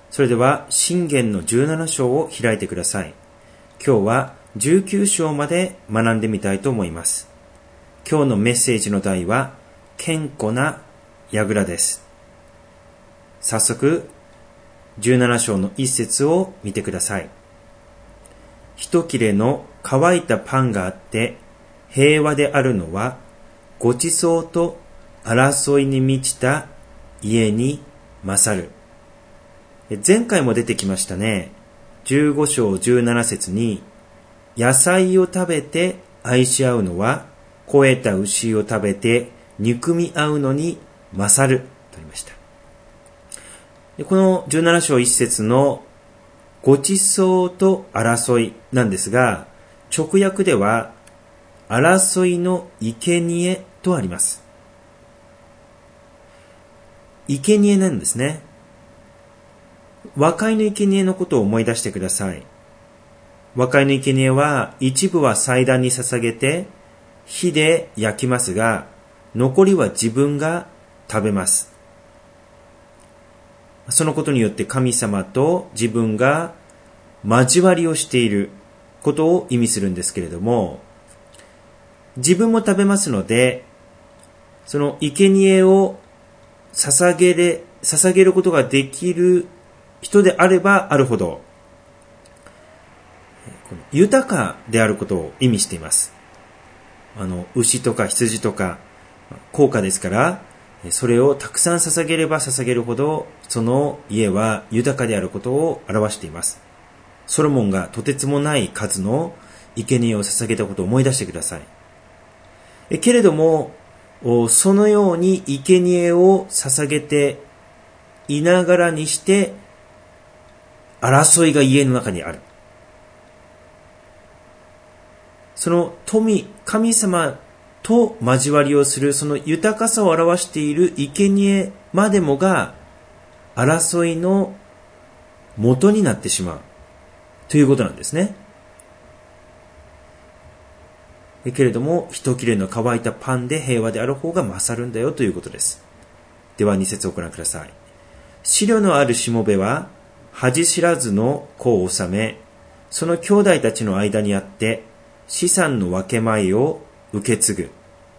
それでは箴言の17章を開いてください。今日は19章まで学んでみたいと思います。今日のメッセージの題は堅固な櫓です。早速17章の一節を見てください。一切れの乾いたパンがあって平和であるのは、ごちそうと争いに満ちた家に勝る。前回も出てきましたね。15章17節に、野菜を食べて愛し合うのは、肥えた牛を食べて憎み合うのに勝ると言いました。この17章1節のごちそうと争いなんですが、直訳では争いの生贄とあります。生贄なんですね。和解の生贄のことを思い出してください。和解の生贄は一部は祭壇に捧げて火で焼きますが、残りは自分が食べます。そのことによって神様と自分が交わりをしていることを意味するんですけれども、自分も食べますので、その生贄を捧げることができる人であればあるほど、豊かであることを意味しています。牛とか羊とか高価ですから、それをたくさん捧げれば捧げるほど、その家は豊かであることを表しています。ソロモンがとてつもない数の生贄を捧げたことを思い出してください。けれども、そのように生贄を捧げていながらにして、争いが家の中にある。その神様と交わりをする、その豊かさを表している生贄までもが、争いの元になってしまう。ということなんですね。けれども、一切れの乾いたパンで平和である方が勝るんだよということです。では2節をご覧ください。資料のあるしもべは、恥知らずの子を治め、その兄弟たちの間にあって、資産の分け前を受け継ぐ。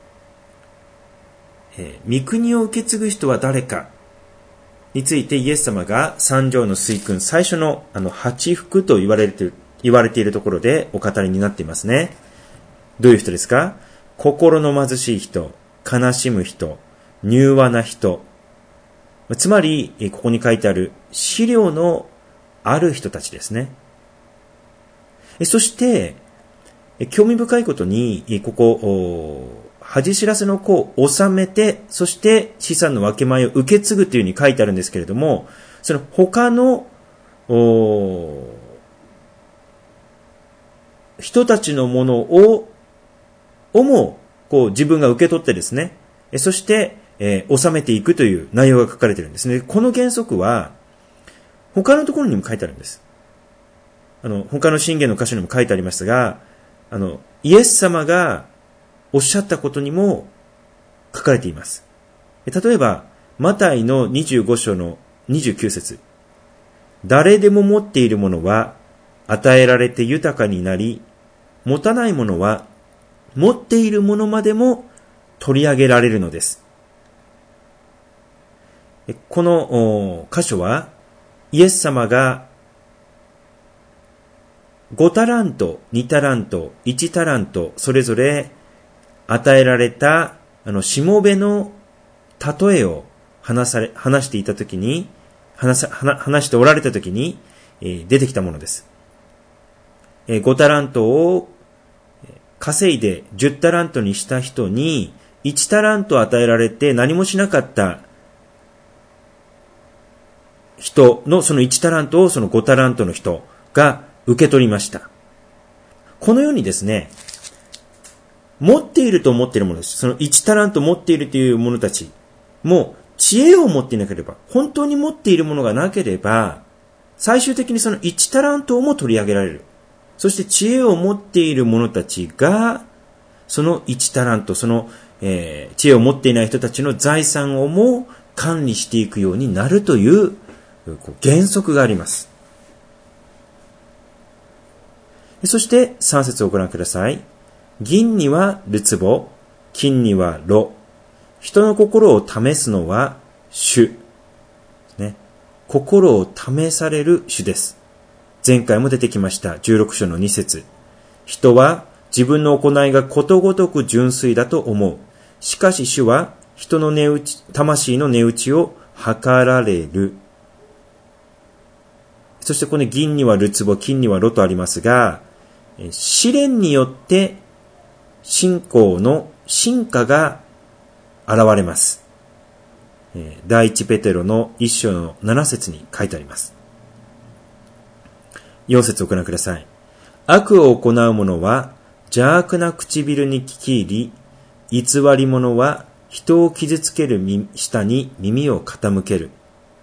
御国を受け継ぐ人は誰かについてイエス様が三条の水訓、最初の八福と言われているところでお語りになっていますね。どういう人ですか？心の貧しい人、悲しむ人、柔和な人。つまり、ここに書いてある資料のある人たちですね。そして、興味深いことに、ここ、恥知らずの子を治めて、そして資産の分け前を受け継ぐというふうに書いてあるんですけれども、その他の人たちのものをも自分が受け取ってですね、そして納めていくという内容が書かれているんですね。この原則は他のところにも書いてあるんです。他の箴言の箇所にも書いてありますが、イエス様がおっしゃったことにも書かれています。例えばマタイの25章の29節、誰でも持っているものは与えられて豊かになり、持たないものは持っているものまでも取り上げられるのです。この箇所はイエス様が5タラント、2タラント、1タラント、それぞれ与えられたしもべの例えを話していたときに、話しておられたときに、出てきたものです。5タラントを稼いで10タラントにした人に1タラント与えられて何もしなかった人のその1タラントをその5タラントの人が受け取りました。このようにですね、持っていると思っているものです。その1タラント持っているという者たちも知恵を持っていなければ、本当に持っているものがなければ、最終的にその1タラントも取り上げられる。そして知恵を持っている者たちが、その1タラント、その、知恵を持っていない人たちの財産をも管理していくようになるという原則があります。そして3節をご覧ください。銀にはるつぼ、金には炉。人の心を試すのは主。ね。心を試される主です。前回も出てきました16章の2節。人は自分の行いがことごとく純粋だと思う。しかし主は人の魂の値打ちを測られる。そしてこの銀にはるつぼ、金には炉とありますが、試練によって信仰の進化が現れます。第一ペテロの1章の7節に書いてあります。4節をご覧ください。悪を行う者は邪悪な唇に聞き入り、偽り者は人を傷つける下に耳を傾ける。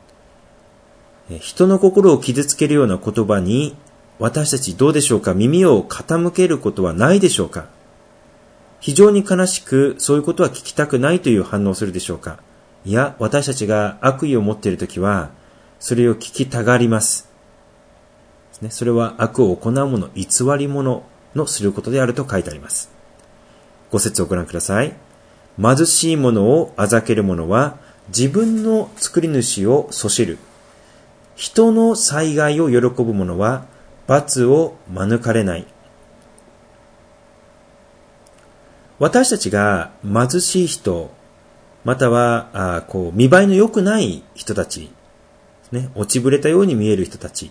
人の心を傷つけるような言葉に私たちどうでしょうか？耳を傾けることはないでしょうか？非常に悲しくそういうことは聞きたくないという反応をするでしょうか？いや、私たちが悪意を持っているときはそれを聞きたがります。それは悪を行う者、偽り者のすることであると書いてあります。5節をご覧ください。貧しい者をあざける者は自分の作り主をそしる。人の災害を喜ぶ者は罰を免れない。私たちが貧しい人、または見栄えの良くない人たち、落ちぶれたように見える人たち、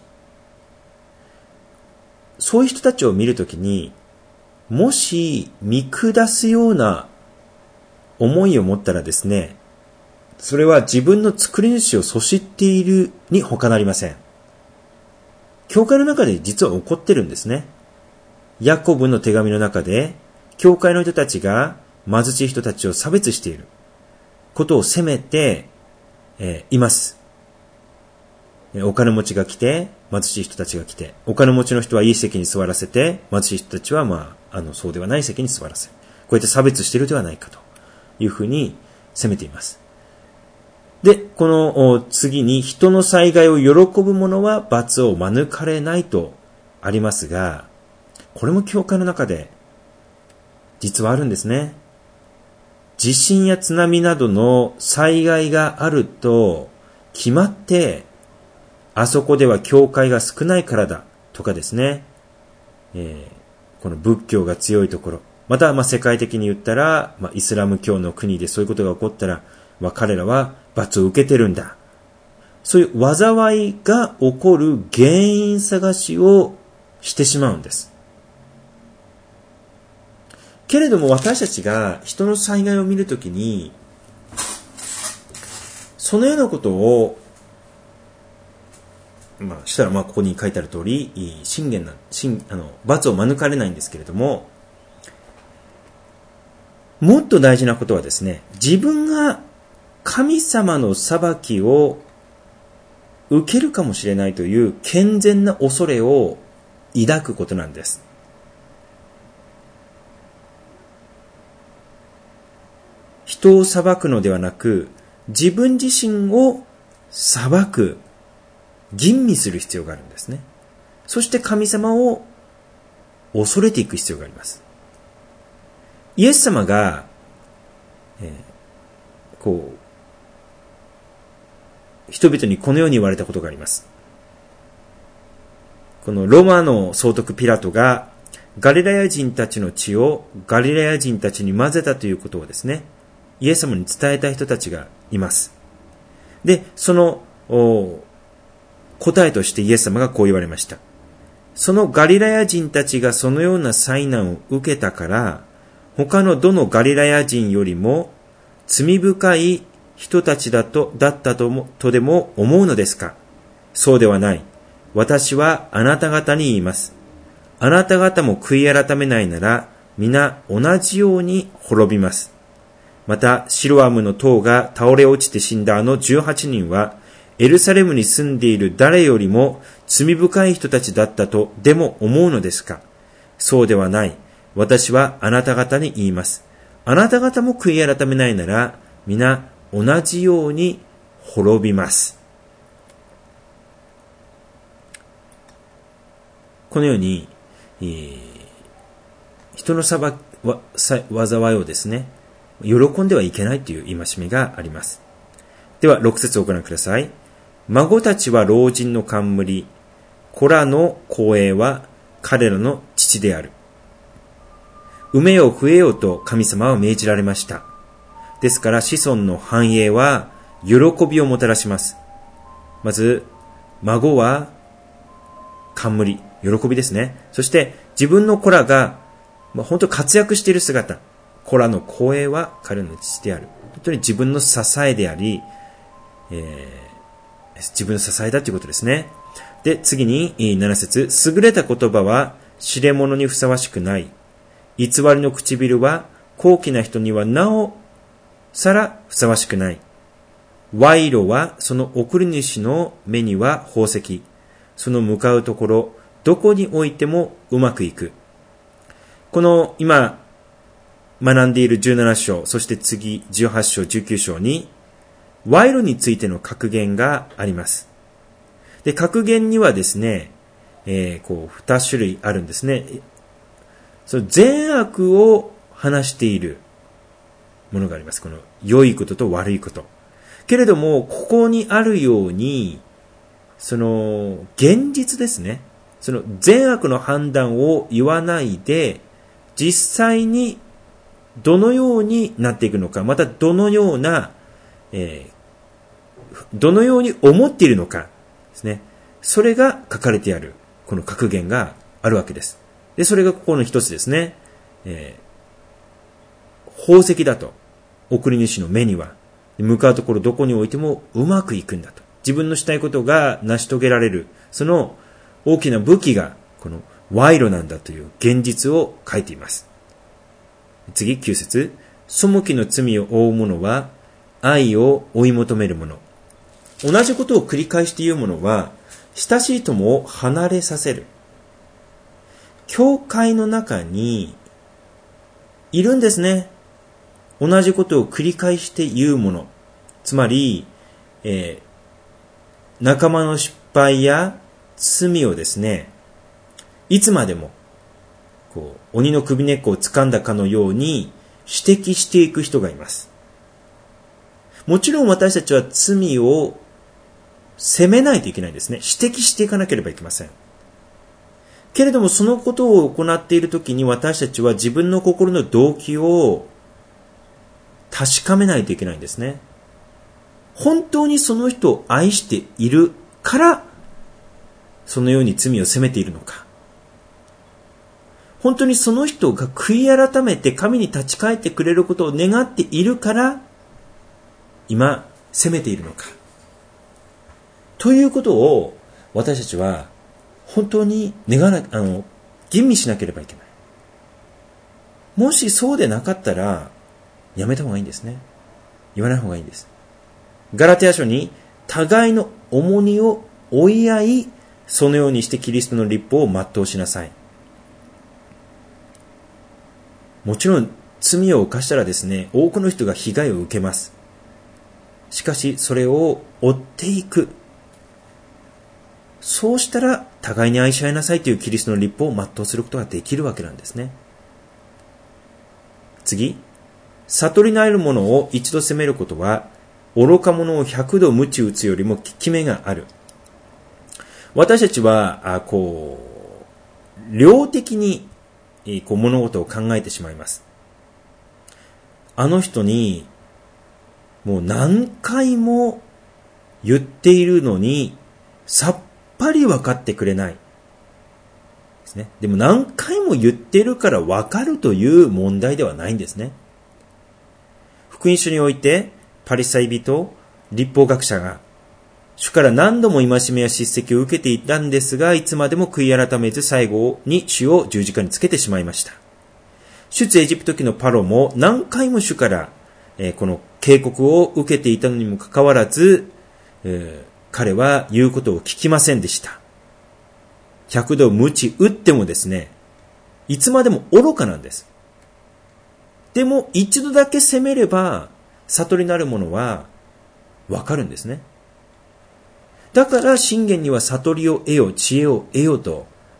そういう人たちを見るときに、もし見下すような思いを持ったらですね、それは自分の作り主をそしっているに他なりません。教会の中で実は起こってるんですね。ヤコブの手紙の中で、教会の人たちが貧しい人たちを差別していることを責めて、います。お金持ちが来て、貧しい人たちが来て、お金持ちの人はいい席に座らせて、貧しい人たちはそうではない席に座らせる。こうやって差別しているではないかというふうに責めています。で、この次に人の災害を喜ぶ者は罰を免れないとありますが、これも教会の中で実はあるんですね。地震や津波などの災害があると決まって、あそこでは教会が少ないからだとかですね、この仏教が強いところ、また世界的に言ったら、イスラム教の国でそういうことが起こったら、彼らは罰を受けてるんだ。そういう災いが起こる原因探しをしてしまうんです。けれども私たちが人の災害を見るときに、そのようなことをしたらここに書いてある通り、罰を免れないんですけれども、もっと大事なことはですね、自分が神様の裁きを受けるかもしれないという健全な恐れを抱くことなんです。人を裁くのではなく、自分自身を裁く、吟味する必要があるんですね。そして神様を恐れていく必要があります。イエス様が、人々にこのように言われたことがあります。このローマの総督ピラトがガリラヤ人たちの血をガリラヤ人たちに混ぜたということをですね、イエス様に伝えた人たちがいます。で、その答えとしてイエス様がこう言われました。そのガリラヤ人たちがそのような災難を受けたから、他のどのガリラヤ人よりも罪深い人たちだったとでも思うのですか？そうではない。私はあなた方に言います。あなた方も悔い改めないなら、皆同じように滅びます。また、シロアムの塔が倒れ落ちて死んだあの18人は、エルサレムに住んでいる誰よりも罪深い人たちだったとでも思うのですか？そうではない。私はあなた方に言います。あなた方も悔い改めないなら、皆同じように滅びます。 このように、人の災いをですね、喜んではいけないという戒めがあります。では、6節をご覧ください。孫たちは老人の冠、子らの光栄は彼らの父である。産めよ増えよと神様は命じられました。ですから子孫の繁栄は喜びをもたらします。まず、孫は冠、喜びですね。そして自分の子らが、本当に活躍している姿、子らの光栄は彼の父である。本当に自分の支えであり、自分の支えだということですね。で、次に7節、優れた言葉は知れ者にふさわしくない。偽りの唇は高貴な人にはなおさらふさわしくない。賄賂はその送り主の目には宝石。その向かうところ、どこにおいてもうまくいく。この今学んでいる17章、そして次18章、19章に賄賂についての格言があります。で、格言にはですね、2種類あるんですね。その善悪を話しているものがあります。この良いことと悪いこと。けれども、ここにあるように、その現実ですね。その善悪の判断を言わないで、実際にどのようになっていくのか、またどのように思っているのかですね。それが書かれてある、この格言があるわけです。で、それがここの一つですね。宝石だと。送り主の目には。向かうところどこにおいてもうまくいくんだと。自分のしたいことが成し遂げられる。その大きな武器がこの賄賂なんだという現実を書いています。次、9節。背きの罪を負う者は愛を追い求める者。同じことを繰り返して言う者は、親しい友を離れさせる。教会の中にいるんですね。同じことを繰り返して言う者。つまり、仲間の失敗や罪をですね、いつまでも鬼の首根っこを掴んだかのように指摘していく人がいます。もちろん私たちは罪を責めないといけないんですね。指摘していかなければいけません。けれどもそのことを行っているときに私たちは自分の心の動機を確かめないといけないんですね。本当にその人を愛しているからそのように罪を責めているのか。本当にその人が悔い改めて神に立ち返ってくれることを願っているから今責めているのか。ということを私たちは本当に吟味しなければいけない。もしそうでなかったらやめた方がいいんですね。言わない方がいいんです。ガラテヤ書に互いの重荷を負い合い、そのようにしてキリストの律法を全うしなさい。もちろん罪を犯したらですね、多くの人が被害を受けます。しかしそれを追っていく。そうしたら互いに愛し合いなさいというキリストの律法を全うすることができるわけなんですね。次、悟りのあるものを一度責めることは愚か者を100度鞭打つよりも効き目がある。私たちは量的に物事を考えてしまいます。あの人にもう何回も言っているのにさっぱり分かってくれないですね。でも何回も言っているから分かるという問題ではないんですね。福音書においてパリサイ人、律法学者が主から何度も戒めや叱責を受けていたんですが、いつまでも悔い改めず最後に主を十字架につけてしまいました。出エジプト記のパロも何回も主からこの警告を受けていたのにもかかわらず、彼は言うことを聞きませんでした。100度鞭打ってもですね、いつまでも愚かなんです。でも一度だけ責めれば悟りなるものはわかるんですね。だから箴言には悟りを得よ、知恵を得よと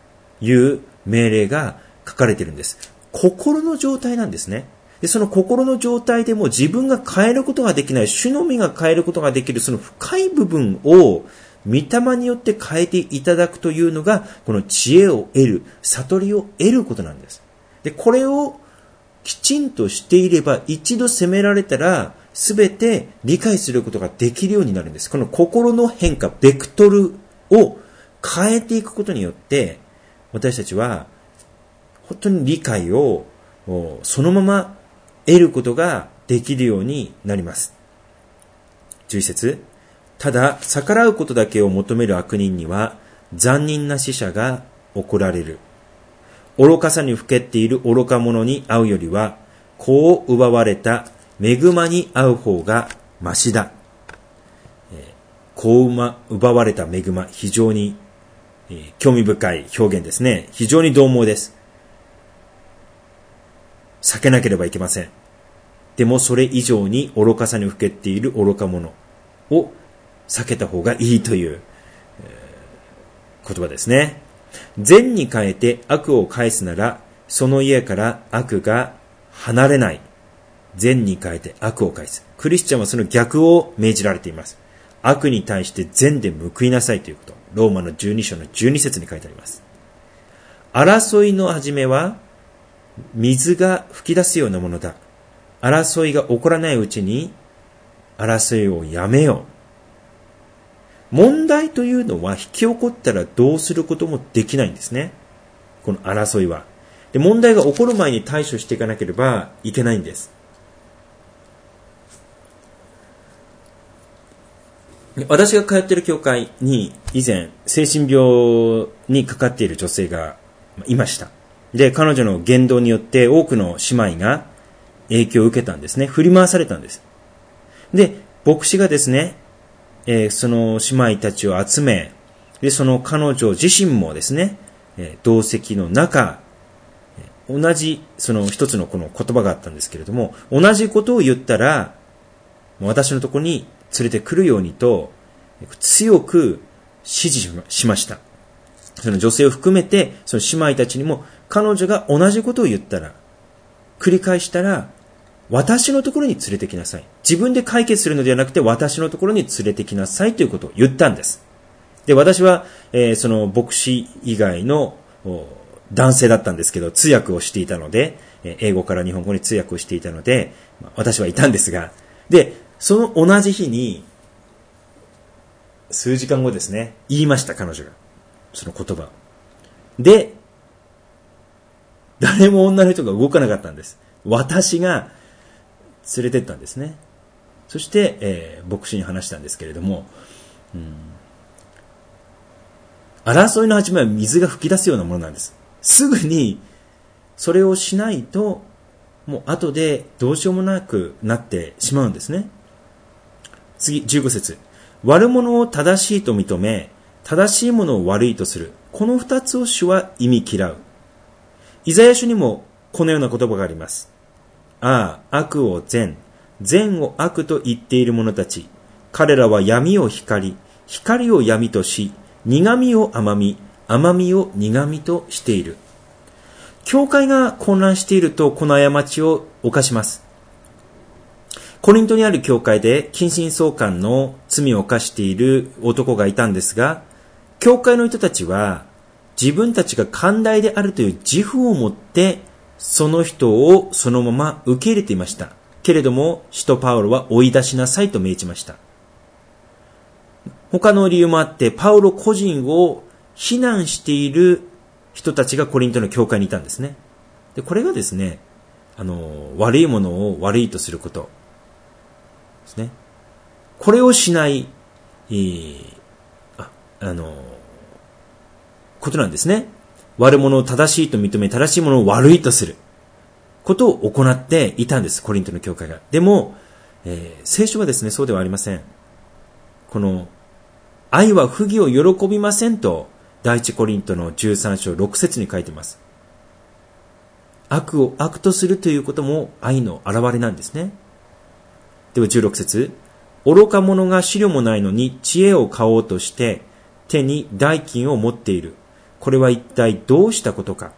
いう命令が書かれているんです。心の状態なんですね。で、その心の状態でも自分が変えることができない、主のみが変えることができるその深い部分を御霊によって変えていただくというのが、この知恵を得る、悟りを得ることなんです。で、これをきちんとしていれば、一度責められたら、すべて理解することができるようになるんです。この心の変化、ベクトルを変えていくことによって、私たちは本当に理解をそのまま得ることができるようになります。11節、ただ逆らうことだけを求める悪人には残忍な死者が起られる。愚かさにふけっている愚か者に会うよりは、子を奪われた恵まに会う方がましだ。子を奪われた恵ま、非常に、興味深い表現ですね。非常に獰猛です。避けなければいけません。でもそれ以上に愚かさにふけっている愚か者を避けた方がいいという、言葉ですね。善に変えて悪を返すなら、その家から悪が離れない。善に変えて悪を返す。クリスチャンはその逆を命じられています。悪に対して善で報いなさいということ。ローマの12章の12節に書いてあります。争いの始めは、水が噴き出すようなものだ。争いが起こらないうちに、争いをやめよう。問題というのは引き起こったらどうすることもできないんですね。この争いは。で、問題が起こる前に対処していかなければいけないんです。私が通っている教会に以前精神病にかかっている女性がいました。で、彼女の言動によって多くの姉妹が影響を受けたんですね。振り回されたんです。で、牧師がですね、その姉妹たちを集め、で、その彼女自身もですね、同席の中、同じ、その一つのこの言葉があったんですけれども、同じことを言ったら、私のところに連れてくるようにと、強く指示しました。その女性を含めて、その姉妹たちにも、彼女が同じことを言ったら、繰り返したら、私のところに連れてきなさい。自分で解決するのではなくて、私のところに連れてきなさいということを言ったんです。で、私は、その牧師以外の男性だったんですけど、通訳をしていたので、英語から日本語に通訳をしていたので、私はいたんですが、で、その同じ日に、数時間後ですね、言いました、彼女が。その言葉。で、誰も女の人が動かなかったんです。私が連れてったんですね。そして、牧師に話したんですけれども、争いの始めは水が噴き出すようなものなんです。すぐにそれをしないと、もう後でどうしようもなくなってしまうんですね。次、15節。悪者を正しいと認め、正しいものを悪いとする。この二つを主は忌み嫌う。イザヤ書にもこのような言葉があります。ああ、悪を善、善を悪と言っている者たち。彼らは闇を光、光を闇とし、苦みを甘み、甘みを苦みとしている。教会が混乱しているとこの過ちを犯します。コリントにある教会で近親相関の罪を犯している男がいたんですが、教会の人たちは自分たちが寛大であるという自負を持ってその人をそのまま受け入れていました。けれども使徒パウロは追い出しなさいと命じました。他の理由もあってパウロ個人を非難している人たちがコリントの教会にいたんですね。で、これがですね、悪いものを悪いとすることですね。これをしない、ことなんですね。悪者を正しいと認め、正しいものを悪いとすることを行っていたんです、コリントの教会が。でも、聖書はですね、そうではありません。この愛は不義を喜びませんと第一コリントの13章6節に書いています。悪を悪とするということも愛の表れなんですね。では16節、愚か者が資料もないのに知恵を買おうとして手に代金を持っている。 これは一体どうしたことか。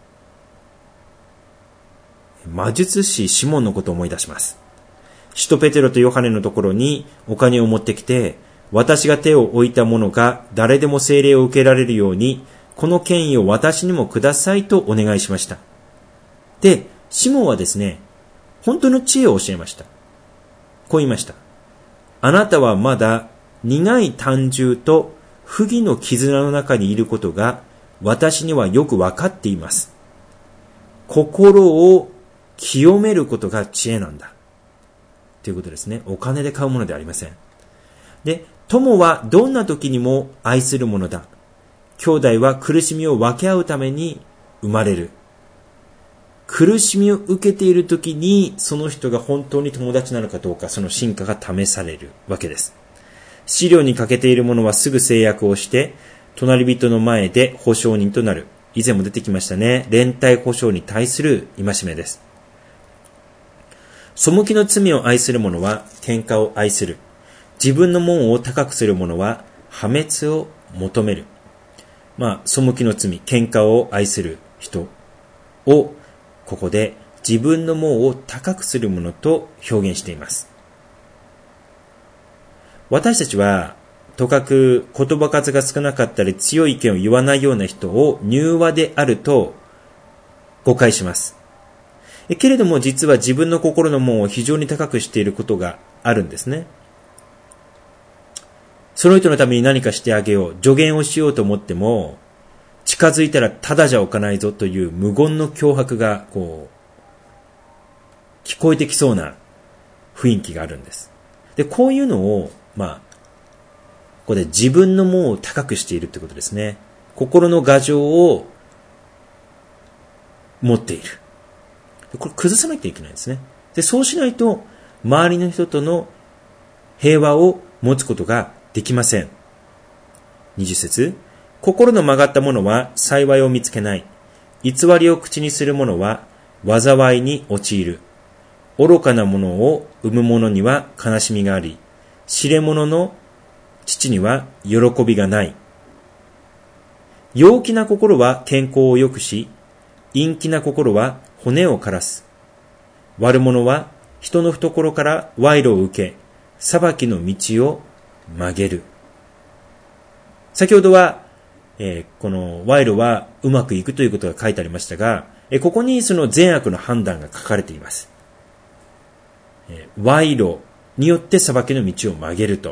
魔術師シモンのことを思い出します。使徒ペテロとヨハネのところにお金を持ってきて、私が手を置いた者が誰でも聖霊を受けられるように、この権威を私にもくださいとお願いしました。で、シモンはですね、本当の知恵を教えました。こう言いました。あなたはまだ苦い胆汁と不義の絆の中にいることが私にはよくわかっています。心を清めることが知恵なんだ。ということですね。お金で買うものではありません。で、友はどんな時にも愛するものだ。兄弟は苦しみを分け合うために生まれる。苦しみを受けている時にその人が本当に友達なのかどうか、その真価が試されるわけです。資料に欠けている者はすぐ制約をして隣人の前で保証人となる。以前も出てきましたね。連帯保証に対する戒めです。背きの罪を愛する者は喧嘩を愛する。自分の門を高くする者は破滅を求める。背きの罪、喧嘩を愛する人をここで自分の門を高くする者と表現しています。私たちはとかく言葉数が少なかったり強い意見を言わないような人を柔和であると誤解します。けれども実は自分の心の門を非常に高くしていることがあるんですね。その人のために何かしてあげよう、助言をしようと思っても、近づいたらただじゃおかないぞという無言の脅迫が聞こえてきそうな雰囲気があるんです。で、こういうのをここで自分の門を高くしているということですね。心の牙城を持っている。これ崩さなきゃいけないんですね。で、そうしないと周りの人との平和を持つことができません。20節、心の曲がった者は幸いを見つけない。偽りを口にする者は災いに陥る。愚かな者を生む者には悲しみがあり、知れ者の父には喜びがない。陽気な心は健康を良くし、陰気な心は骨を枯らす。悪者は人の懐から賄賂を受け、裁きの道を曲げる。先ほどは、この賄賂はうまくいくということが書いてありましたが、ここにその善悪の判断が書かれています。賄賂によって裁きの道を曲げると。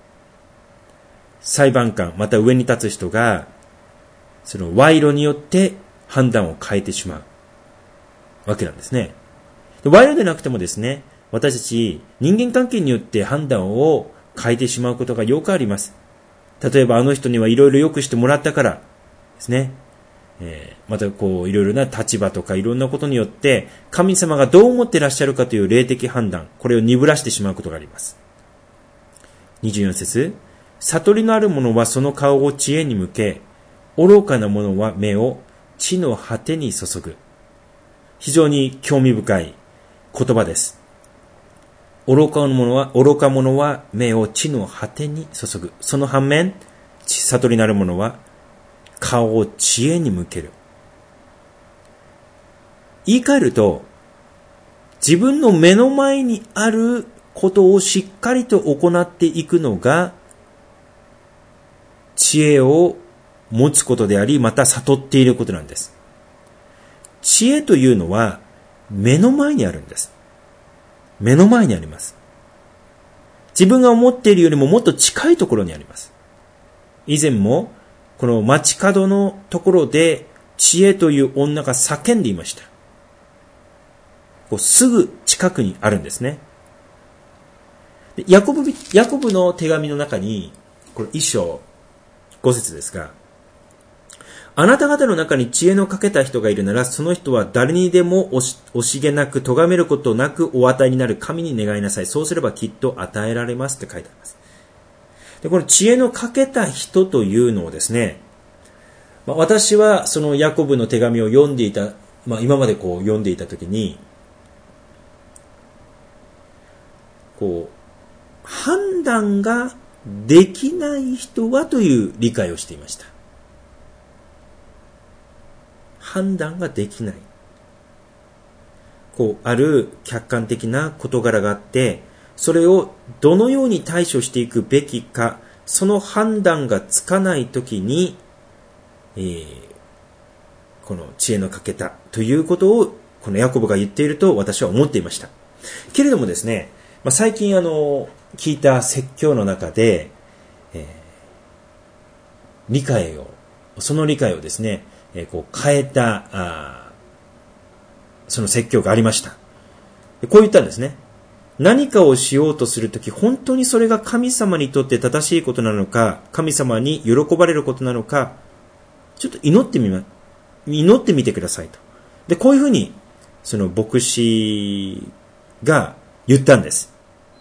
裁判官、また上に立つ人が、その賄賂によって判断を変えてしまうわけなんですね。賄賂でなくてもですね、私たち人間関係によって判断を変えてしまうことがよくあります。例えばあの人にはいろいろ良くしてもらったからですね。またいろいろな立場とかいろんなことによって神様がどう思ってらっしゃるかという霊的判断、これを鈍らしてしまうことがあります。24節、悟りのある者はその顔を知恵に向け、愚かな者は目を地の果てに注ぐ。非常に興味深い言葉です。愚か者は目を地の果てに注ぐ。その反面、悟りのある者は顔を知恵に向ける。言い換えると、自分の目の前にあることをしっかりと行っていくのが知恵を持つことであり、また悟っていることなんです。知恵というのは目の前にあるんです。目の前にあります。自分が思っているよりももっと近いところにあります。以前もこの街角のところで知恵という女が叫んでいました。すぐ近くにあるんですね。ヤコブの手紙の中に、これ1章5節ですが、あなた方の中に知恵のかけた人がいるなら、その人は誰にでも惜しげなく、咎めることなくお与えになる神に願いなさい。そうすればきっと与えられますって書いてあります。で、この知恵のかけた人というのをですね、私はそのヤコブの手紙を読んでいた、今まで読んでいたときに、判断ができない人はという理解をしていました。 判断ができない。ある客観的な事柄があって、それをどのように対処していくべきか、その判断がつかないときに、この知恵の欠けたということを、このヤコブが言っていると私は思っていました。けれどもですね、最近聞いた説教の中で、その理解をですね、変えた、その説教がありました。こう言ったんですね。何かをしようとするとき、本当にそれが神様にとって正しいことなのか、神様に喜ばれることなのか、ちょっと祈ってみてくださいと。で、こういうふうに、その牧師が言ったんです。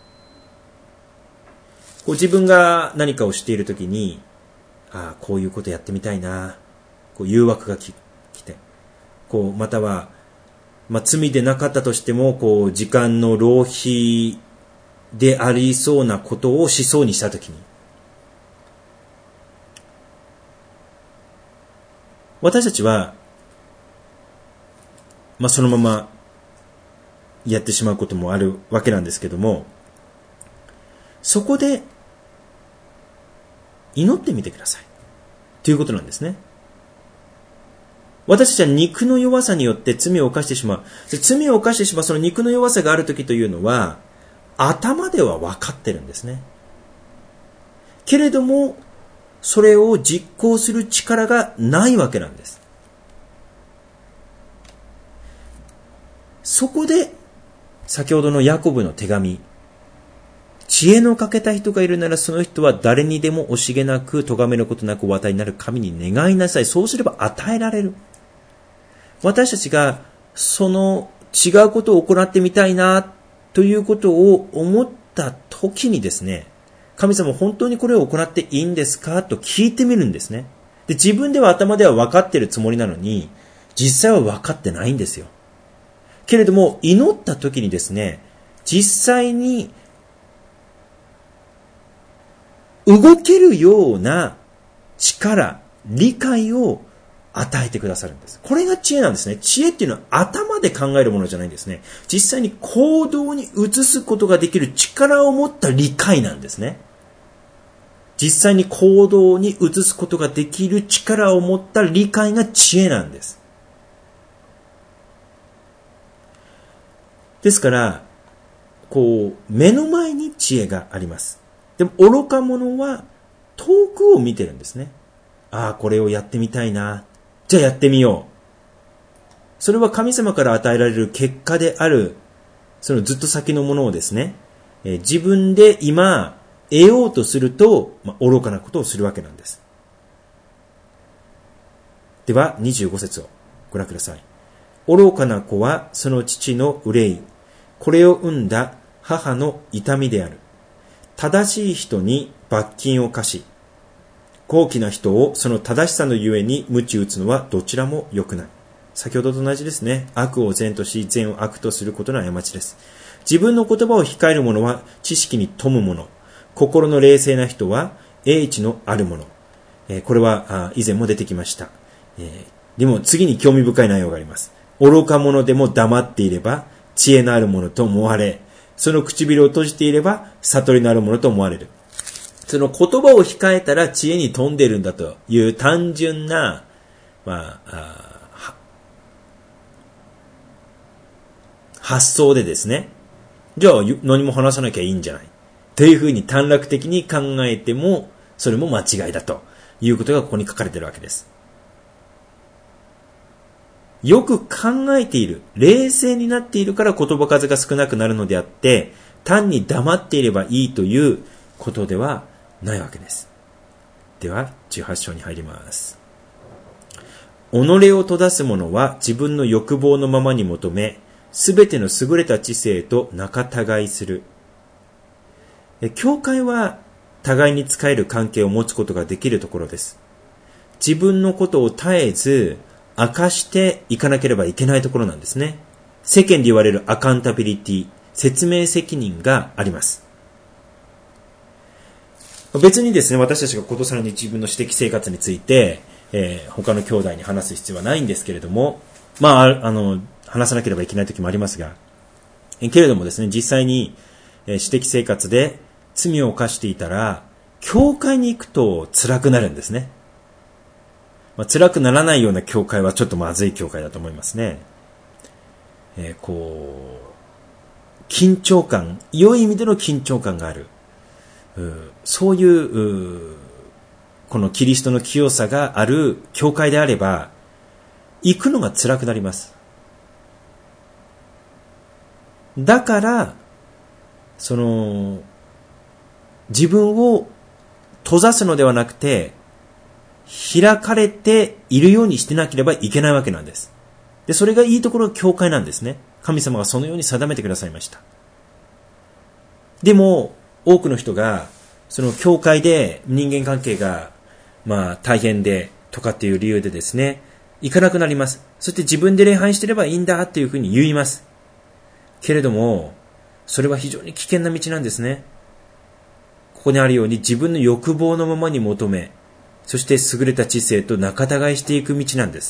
自分が何かをしているときに、こういうことやってみたいな、誘惑が来て、または、罪でなかったとしても、時間の浪費でありそうなことをしそうにしたときに、私たちは、そのままやってしまうこともあるわけなんですけども、そこで祈ってみてくださいということなんですね。私たちは肉の弱さによって罪を犯してしまう。罪を犯してしまうその肉の弱さがあるときというのは、頭では分かってるんですね。けれども、それを実行する力がないわけなんです。そこで、先ほどのヤコブの手紙、知恵の欠けた人がいるならその人は誰にでも惜しげなく咎めることなくお与えになる神に願いなさい。そうすれば与えられる。私たちがその違うことを行ってみたいなということを思った時にですね、神様本当にこれを行っていいんですかと聞いてみるんですね。で、自分では頭では分かっているつもりなのに、実際は分かってないんですよ。けれども祈った時にですね、実際に動けるような力、理解を与えてくださるんです。これが知恵なんですね。知恵っていうのは頭で考えるものじゃないんですね。実際に行動に移すことができる力を持った理解なんですね。実際に行動に移すことができる力を持った理解が知恵なんです。ですから、目の前に知恵があります。でも愚か者は遠くを見てるんですね。これをやってみたいな。じゃあやってみよう。それは神様から与えられる結果である、そのずっと先のものをですね、自分で今得ようとすると、愚かなことをするわけなんです。では25節をご覧ください。愚かな子はその父の憂い、これを生んだ母の痛みである。正しい人に罰金を課し、高貴な人をその正しさのゆえに鞭打つのはどちらも良くない。先ほどと同じですね。悪を善とし、善を悪とすることの過ちです。自分の言葉を控える者は知識に富む者。心の冷静な人は英知のある者。これは以前も出てきました。でも次に興味深い内容があります。愚か者でも黙っていれば知恵のある者と思われ、その唇を閉じていれば悟りのある者と思われる。その言葉を控えたら知恵に富んでいるんだという単純な、発想でですね、じゃあ何も話さなきゃいいんじゃないというふうに短絡的に考えても、それも間違いだということがここに書かれているわけです。よく考えている、冷静になっているから言葉数が少なくなるのであって、単に黙っていればいいということではないわけです。では18章に入ります。己を閉ざす者は自分の欲望のままに求め、すべての優れた知性と仲違いする。教会は互いに仕える関係を持つことができるところです。自分のことを絶えず明かしていかなければいけないところなんですね。世間で言われるアカウンタビリティ、説明責任があります。別にですね、私たちがことさらに自分の私的生活について、 他の兄弟に話す必要はないんですけれども、話さなければいけない時もありますが、けれどもですね、実際に、私的生活で罪を犯していたら、教会に行くと辛くなるんですね。辛くならないような教会はちょっとまずい教会だと思いますね。緊張感、良い意味での緊張感がある。そういう、このキリストの清さがある教会であれば、行くのが辛くなります。だから、自分を閉ざすのではなくて、開かれているようにしてなければいけないわけなんです。で、それがいいところが教会なんですね。神様がそのように定めてくださいました。でも、多くの人が、その教会で人間関係が、大変で、とかっていう理由でですね、行かなくなります。そして自分で礼拝してればいいんだっていうふうに言います。けれども、それは非常に危険な道なんですね。ここにあるように自分の欲望のままに求め、そして優れた知性と仲違いしていく道なんです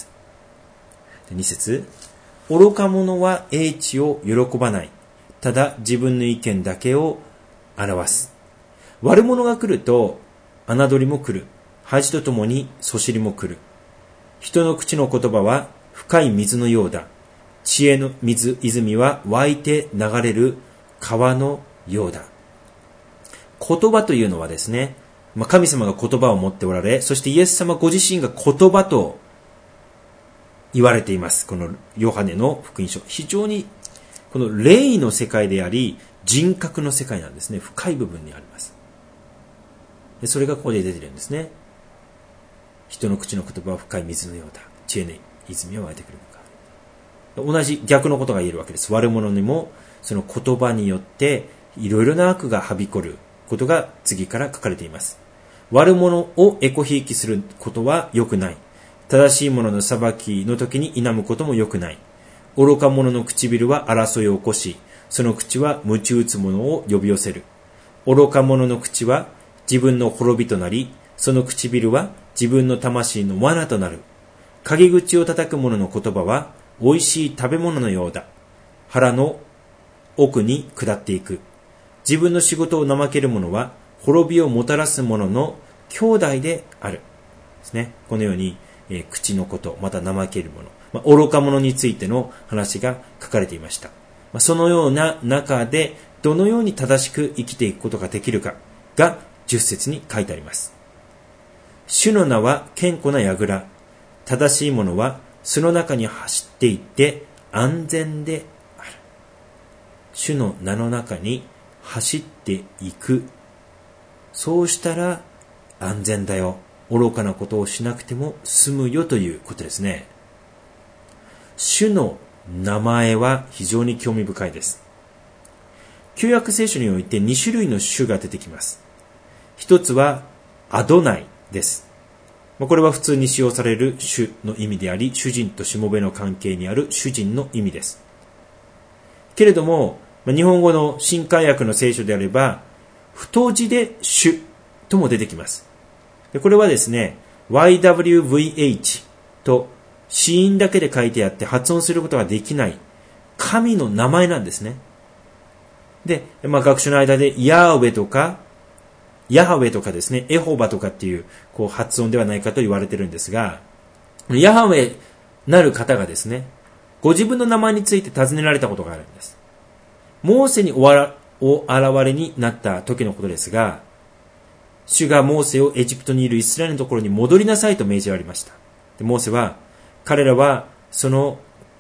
。2節、愚か者は英知を喜ばない。ただ自分の意見だけを表す。悪者が来ると侮りも来る。恥とともにそしりも来る。人の口の言葉は深い水のようだ。知恵の泉は湧いて流れる川のようだ。言葉というのはですね、神様が言葉を持っておられ、そしてイエス様ご自身が言葉と言われています。このヨハネの福音書。非常にこの霊の世界であり、人格の世界なんですね。深い部分にあります。でそれがここで出ているんですね。人の口の言葉は深い水のようだ。知恵の泉は湧いてくるのか。同じ逆のことが言えるわけです。悪者にもその言葉によっていろいろな悪がはびこることが次から書かれています。悪者をエコひいきすることは良くない。正しい者の裁きの時に否むことも良くない。愚か者の唇は争いを起こし、その口は鞭打つ者を呼び寄せる。愚か者の口は自分の滅びとなり、その唇は自分の魂の罠となる。陰口を叩く者の言葉は美味しい食べ物のようだ。腹の奥に下っていく。自分の仕事を怠ける者は滅びをもたらす者の兄弟である。ですね。このように、口のこと、また怠ける者、愚か者についての話が書かれていました。そのような中でどのように正しく生きていくことができるかが10節に書いてあります。主の名は堅固な櫓。正しい者は巣の中に走っていって安全である。主の名の中に走っていく。そうしたら安全だよ。愚かなことをしなくても済むよということですね。主の名前は非常に興味深いです。旧約聖書において2種類の主が出てきます。一つはアドナイです。これは普通に使用される主の意味であり、主人としもべの関係にある主人の意味です。けれども、日本語の新海訳の聖書であれば、太字で主とも出てきます。これはですね、YWVH と子音だけで書いてあって発音することができない神の名前なんですね。で、学習の間でヤーウェとかヤハウェとかですね、エホバとかっていう発音ではないかと言われてるんですが、ヤハウェなる方がですね、ご自分の名前について尋ねられたことがあるんです。モーセにお現れになった時のことですが、主がモーセをエジプトにいるイスラエルのところに戻りなさいと命じられました。でモーセは、彼らはその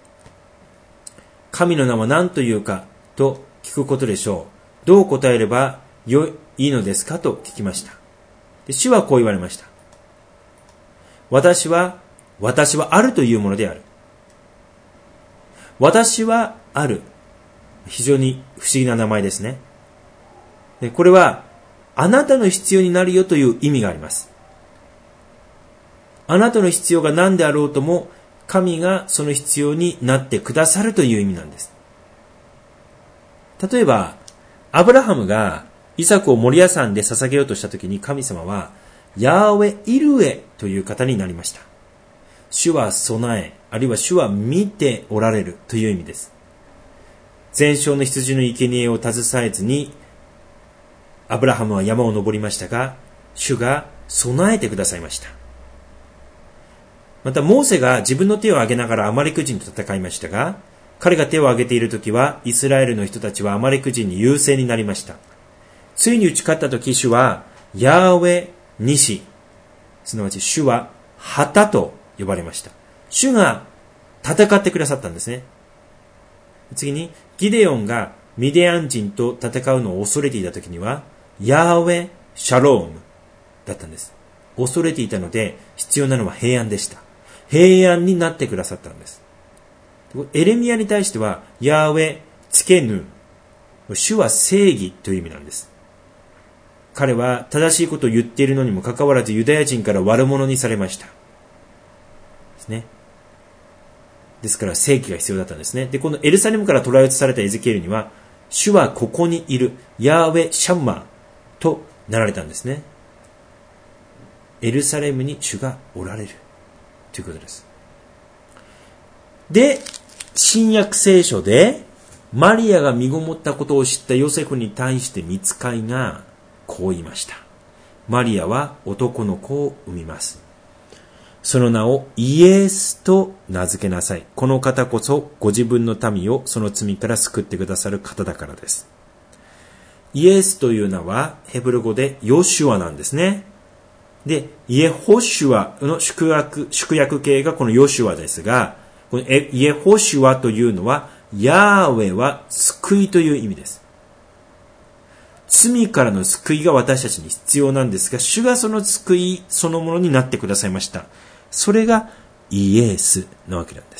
神の名は何というかと聞くことでしょう。どう答えればいいのですかと聞きました。で主はこう言われました。私はあるというものである。私はある。非常に不思議な名前ですね。でこれは、あなたの必要になるよという意味があります。あなたの必要が何であろうとも、神がその必要になってくださるという意味なんです。例えば、アブラハムがイサクをモリア山で捧げようとしたときに神様は、 ヤーウェイルエという方になりました。主は備え、あるいは主は見ておられるという意味です。全焼の羊の生贄を携えずに、アブラハムは山を登りましたが、主が備えてくださいました。また、モーセが自分の手を挙げながらアマレク人と戦いましたが、彼が手を挙げているときは、イスラエルの人たちはアマレク人に優勢になりました。ついに打ち勝ったとき、主は、ヤーウェニシ、すなわち主は旗と呼ばれました。主が戦ってくださったんですね。次に、ギデオンがミディアン人と戦うのを恐れていたときには、ヤーウェシャロームだったんです。恐れていたので、必要なのは平安でした。平安になってくださったんです。エレミヤに対しては、ヤーウェつけぬ、主は正義という意味なんです。彼は正しいことを言っているのにもかかわらずユダヤ人から悪者にされました。ですね。ですから正義が必要だったんですね。で、このエルサレムから捕らえ移されたエゼキエルには、主はここにいる、ヤーウェシャンマーとなられたんですね。エルサレムに主がおられるということです。で、新約聖書でマリアが身ごもったことを知ったヨセフに対して御使いがこう言いました。マリアは男の子を産みます。その名をイエスと名付けなさい。この方こそご自分の民をその罪から救ってくださる方だからです。イエスという名はヘブル語でヨシュアなんですね。で、イエホシュアの縮約形がこのヨシュアですが、このイエホシュアというのはヤーウェは救いという意味です。罪からの救いが私たちに必要なんですが、主がその救いそのものになってくださいました。それがイエスなわけなんです。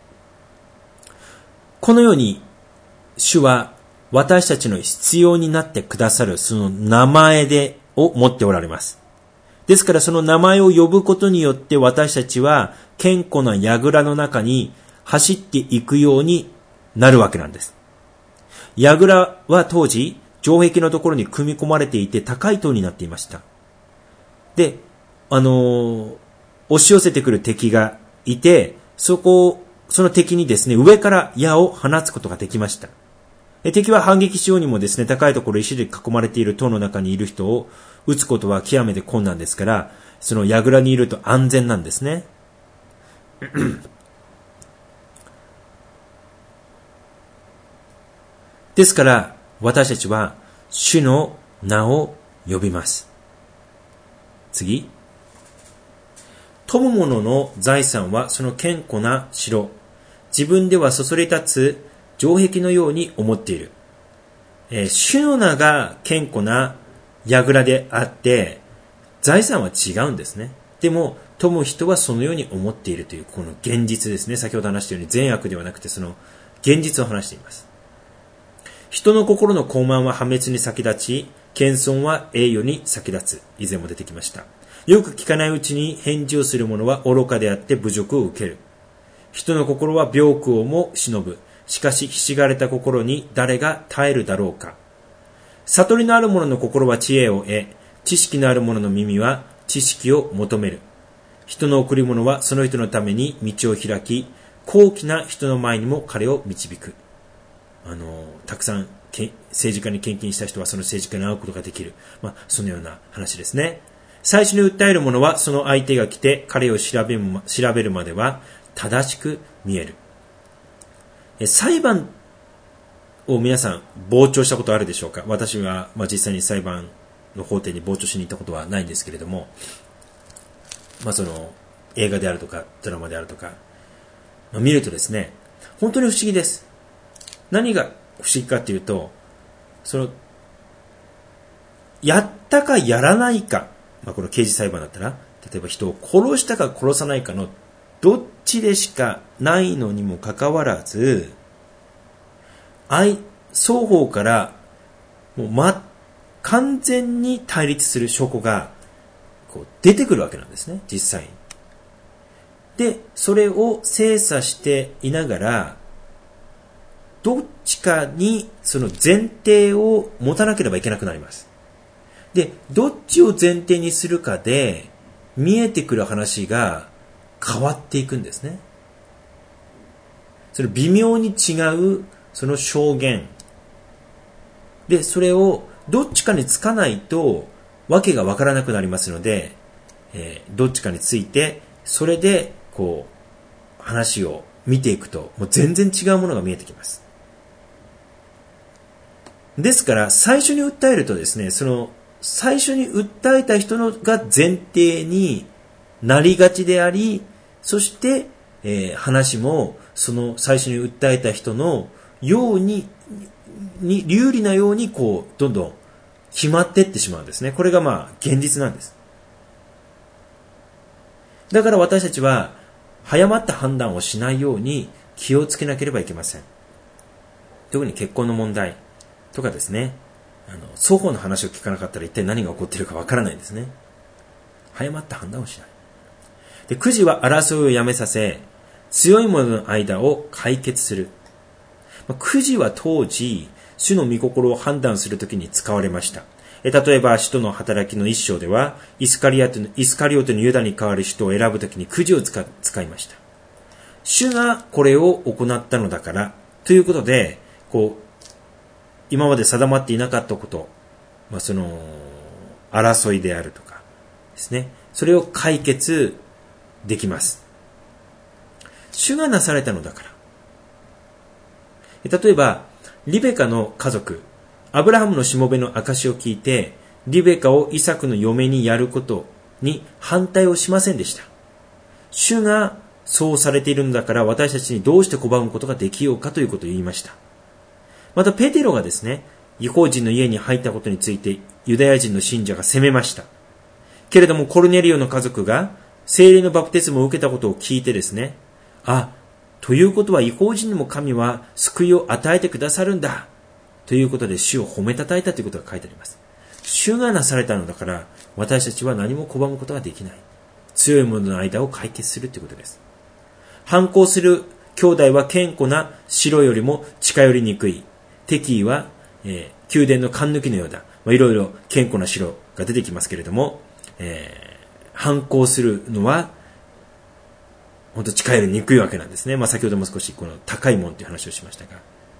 このように主は私たちの必要になってくださるその名前を持っておられます。ですからその名前を呼ぶことによって私たちは堅固な櫓の中に走っていくようになるわけなんです。櫓は当時城壁のところに組み込まれていて高い塔になっていました。で、押し寄せてくる敵がいて、その敵にですね、上から矢を放つことができました。敵は反撃しようにもですね、高いところ石で囲まれている塔の中にいる人を撃つことは極めて困難ですから、その櫓にいると安全なんですね。ですから、私たちは主の名を呼びます。次。富む者の財産はその堅固な城。自分ではそそり立つ城壁のように思っている。主の名が堅固な櫓であって、財産は違うんですね。でも、富む人はそのように思っているという、この現実ですね。先ほど話したように善悪ではなくて、その現実を話しています。人の心の傲慢は破滅に先立ち、謙遜は栄誉に先立つ。以前も出てきました。よく聞かないうちに返事をする者は愚かであって侮辱を受ける。人の心は病苦をも忍ぶ。しかし、ひしがれた心に誰が耐えるだろうか。悟りのある者の心は知恵を得、知識のある者の耳は知識を求める。人の贈り物はその人のために道を開き、高貴な人の前にも彼を導く。たくさん政治家に献金した人はその政治家に会うことができる。そのような話ですね。最初に訴える者はその相手が来て彼を調べるまでは正しく見える。裁判を皆さん傍聴したことあるでしょうか。私は、実際に裁判の法廷に傍聴しに行ったことはないんですけれども、その映画であるとかドラマであるとか、見るとですね、本当に不思議です。何が不思議かというと、やったかやらないか、この刑事裁判だったら、例えば人を殺したか殺さないかのどっちでしかないのにもかかわらず、双方から完全に対立する証拠が出てくるわけなんですね、実際に。で、それを精査していながら、どっちかにその前提を持たなければいけなくなります。 で、どっちを前提にするかで、見えてくる話が変わっていくんですね。それ微妙に違う、その証言。で、それをどっちかにつかないと、わけがわからなくなりますので、どっちかについて、それで、話を見ていくと、もう全然違うものが見えてきます。ですから、最初に訴えるとですね、最初に訴えた人のが前提になりがちであり、そして、話も、その最初に訴えた人のように、有利なように、どんどん決まっていってしまうんですね。これが現実なんです。だから私たちは、早まった判断をしないように気をつけなければいけません。特に結婚の問題とかですね、双方の話を聞かなかったら一体何が起こっているかわからないんですね。早まった判断をしない。で、くじは争いをやめさせ、強い者の間を解決する。くじは当時、主の御心を判断するときに使われました。例えば、使徒の働きの一章では、イスカリオテのユダに代わる使徒を選ぶときにくじを使いました。主がこれを行ったのだから、ということで、今まで定まっていなかったこと、争いであるとかですね。それを解決できます。主がなされたのだから。例えば、リベカの家族、アブラハムのしもべの証を聞いて、リベカをイサクの嫁にやることに反対をしませんでした。主がそうされているのだから私たちにどうして拒むことができようかということを言いました。またペテロがですね、異邦人の家に入ったことについてユダヤ人の信者が責めました。けれどもコルネリオの家族が聖霊のバプテスマを受けたことを聞いてですね、ということは異邦人にも神は救いを与えてくださるんだ。ということで主を褒めたたえたということが書いてあります。主がなされたのだから私たちは何も拒むことができない。強い者の間を解決するということです。反抗する兄弟は堅固な城よりも近寄りにくい。敵意は、宮殿の勘抜きのようだ。いろいろ堅固な城が出てきますけれども、反抗するのは本当近寄りにくいわけなんですね。先ほども少しこの高い門という話をしましたが。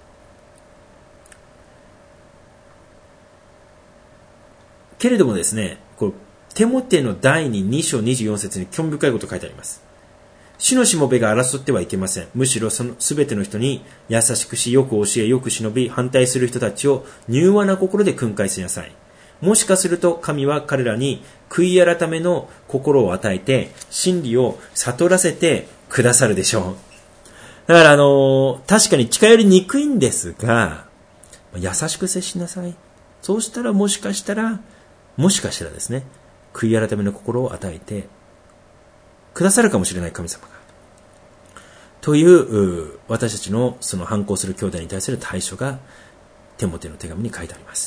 けれどもですね、テモテの第2章24節に興味深いことが書いてあります。主のしもべが争ってはいけません。むしろそのすべての人に優しくし、よく教え、よく忍び、反対する人たちを柔和な心で訓戒しなさい。もしかすると神は彼らに悔い改めの心を与えて、真理を悟らせてくださるでしょう。だから確かに近寄りにくいんですが、優しく接しなさい。そうしたらもしかしたらですね、悔い改めの心を与えてくださるかもしれない神様が。という私たちのその反抗する兄弟に対する対処がテモテの手紙に書いてあります。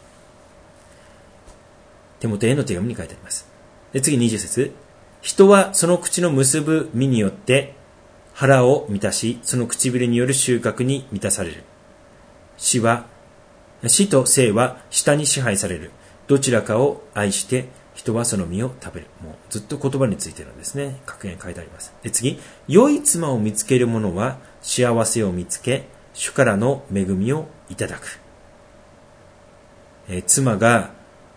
テモテへの手紙に書いてあります。で、次20節。人はその口の結ぶ実によって腹を満たし、その唇による収穫に満たされる。死と生は舌に支配される。どちらかを愛して人はその実を食べる。もうずっと言葉についてるんですね。格言書いてあります。で、次。良い妻を見つける者は幸せを見つけ、主からの恵みをいただく。妻が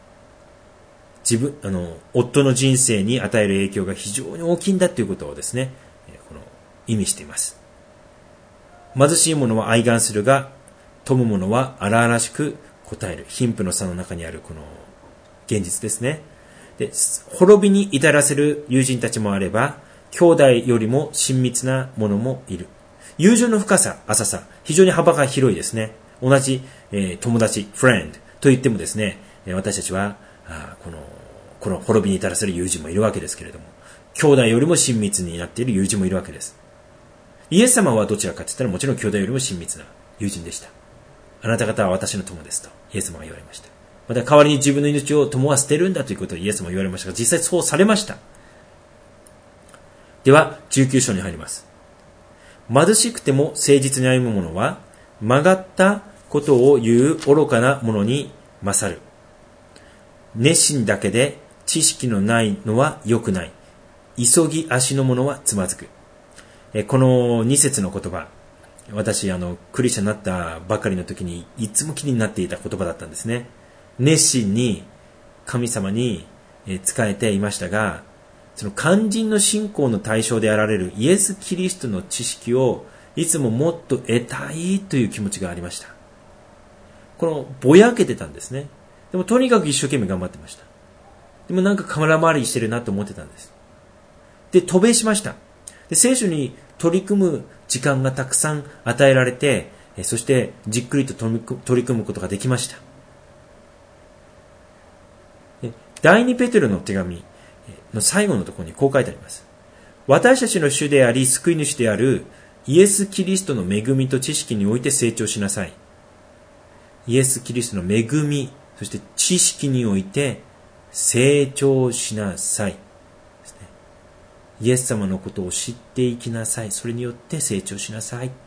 夫の人生に与える影響が非常に大きいんだということをですね、意味しています。貧しい者は愛願するが、富む者は荒々しく答える。貧富の差の中にあるこの現実ですね。で、滅びに至らせる友人たちもあれば、兄弟よりも親密な者もいる。友情の深さ、浅さ、非常に幅が広いですね。同じ、友達、friend と言ってもですね、私たちはこの滅びに至らせる友人もいるわけですけれども、兄弟よりも親密になっている友人もいるわけです。イエス様はどちらかと言ったらもちろん兄弟よりも親密な友人でした。あなた方は私の友ですとイエス様は言われました。また代わりに自分の命を友は捨てるんだということをイエス様は言われましたが、実際そうされました。では19章に入ります。貧しくても誠実に歩む者は曲がったことを言う愚かな者に勝る。 熱心だけで知識のないのは良くない。急ぎ足の者はつまずく。この2節の言葉、私クリスチャンになったばかりの時にいつも気になっていた言葉だったんですね。熱心に神様に仕えていましたが、その肝心の信仰の対象であられるイエス・キリストの知識をいつももっと得たいという気持ちがありました。このぼやけてたんですね。でもとにかく一生懸命頑張ってました。でもなんか空回りしてるなと思ってたんです。で、渡米しました。で、聖書に取り組む時間がたくさん与えられて、そしてじっくりと取り組むことができました。第2ペテロの手紙の最後のところにこう書いてあります。私たちの主であり救い主であるイエス・キリストの恵みと知識において成長しなさい。イエス・キリストの恵み、そして知識において成長しなさい。イエス様のことを知っていきなさい。それによって成長しなさい。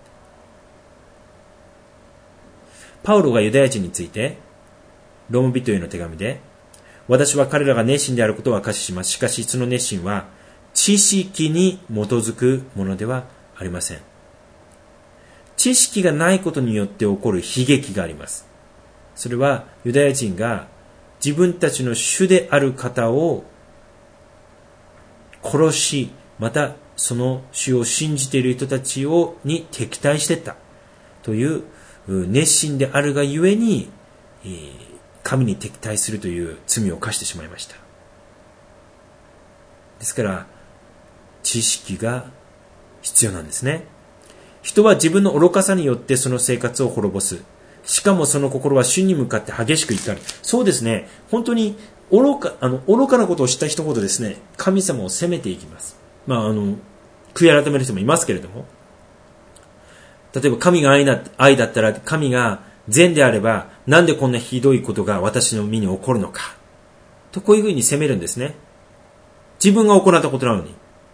パウロがユダヤ人について、ローマ人への手紙で、私は彼らが熱心であることを証しします。しかしその熱心は知識に基づくものではありません。知識がないことによって起こる悲劇があります。それはユダヤ人が自分たちの主である方を殺し、またその主を信じている人たちに敵対していったという熱心であるがゆえに、神に敵対するという罪を犯してしまいました。ですから知識が必要なんですね。人は自分の愚かさによってその生活を滅ぼす。しかもその心は主に向かって激しく怒る。そうですね。本当に愚かなことをした人ほどですね、神様を責めていきます。悔い改める人もいますけれども、例えば神が愛だったら、神が善であれば、なんでこんなひどいことが私の身に起こるのか。とこういうふうに責めるんですね。自分が行ったことなのに。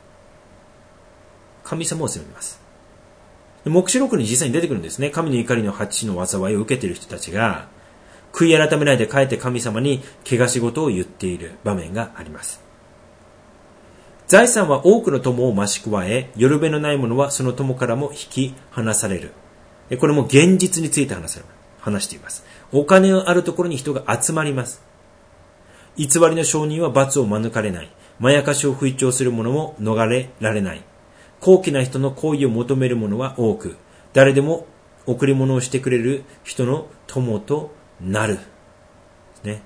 神様を責めます。黙示録に実際に出てくるんですね。神の怒りの8の災いを受けている人たちが、悔い改めないで帰って神様に汚し事を言っている場面があります。財産は多くの友を増し加え、よるべのない者はその友からも引き離される。これも現実について話しています。お金のあるところに人が集まります。偽りの証人は罰を免れない。まやかしを吹聴する者も逃れられない。高貴な人の行為を求める者は多く、誰でも贈り物をしてくれる人の友となる。ね。